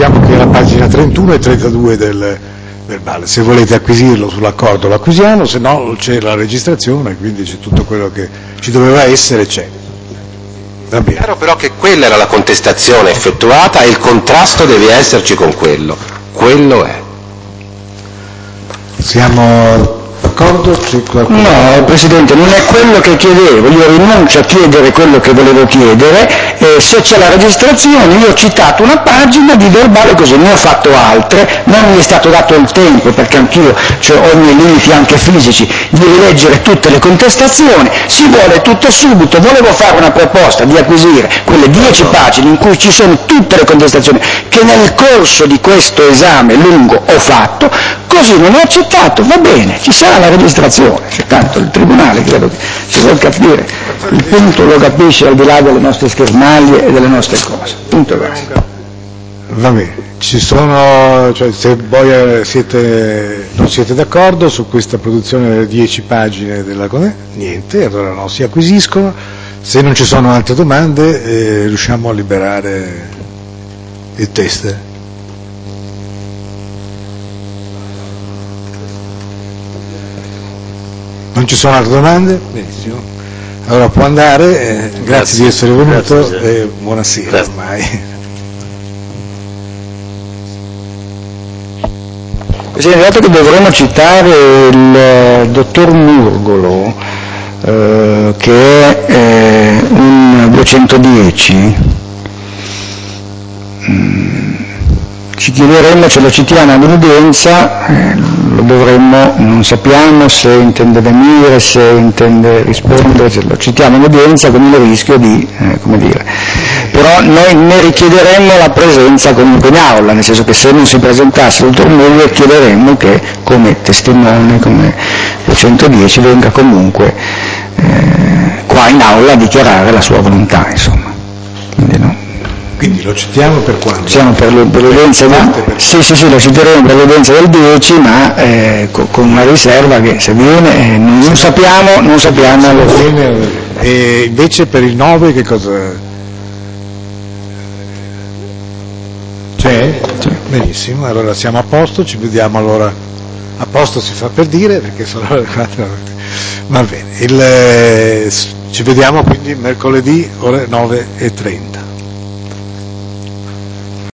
Sappiamo che è la pagina 31 e 32 del verbale, se volete acquisirlo sull'accordo lo acquisiamo, se no c'è la registrazione, quindi c'è tutto quello che ci doveva essere, c'è. Va bene. È chiaro però che quella era la contestazione effettuata e il contrasto deve esserci con quello. Quello è. Siamo d'accordo? No, Presidente, non è quello che chiedevo, io rinuncio a chiedere quello che volevo chiedere, se c'è la registrazione io ho citato una pagina di verbale così, ne ho fatto altre, non mi è stato dato il tempo, perché anch'io ho i miei limiti anche fisici, di rileggere tutte le contestazioni, si vuole tutto subito, volevo fare una proposta di acquisire quelle 10 pagine in cui ci sono tutte le contestazioni che nel corso di questo esame lungo ho fatto, così non ho accettato, va bene, ci sarà la registrazione, tanto il Tribunale credo che si vuol capire, il punto lo capisce al di là delle nostre schermaglie e delle nostre cose, punto basta. Va bene, ci sono, cioè se voi non siete d'accordo su questa produzione delle 10 pagine della niente, allora no, si acquisiscono, se non ci sono altre domande riusciamo a liberare il test. Non ci sono altre domande? Benissimo. Allora può andare, grazie di essere venuto e buonasera ormai. Presidente, dato che dovremmo citare il dottor Murgolo, che è un 210, ci chiederemmo, ce lo citiamo all'udienza, lo dovremmo, non sappiamo se intende venire, se intende rispondere, ce lo citiamo in udienza con il rischio di, però noi ne richiederemmo la presenza comunque in aula, nel senso che se non si presentasse il dottor Murgolo chiederemmo che come testimone, come 210 venga comunque qua in aula a dichiarare la sua volontà, insomma. Quindi lo citiamo per quando? Siamo per l'udienza sì, lo citeremo per l'udienza del 10, ma con una riserva che se viene non sappiamo lo viene. E invece per il 9 che cosa? C'è? Benissimo, allora siamo a posto, ci vediamo allora, a posto si fa per dire perché sono le 4. Va bene, ci vediamo quindi mercoledì ore 9:30.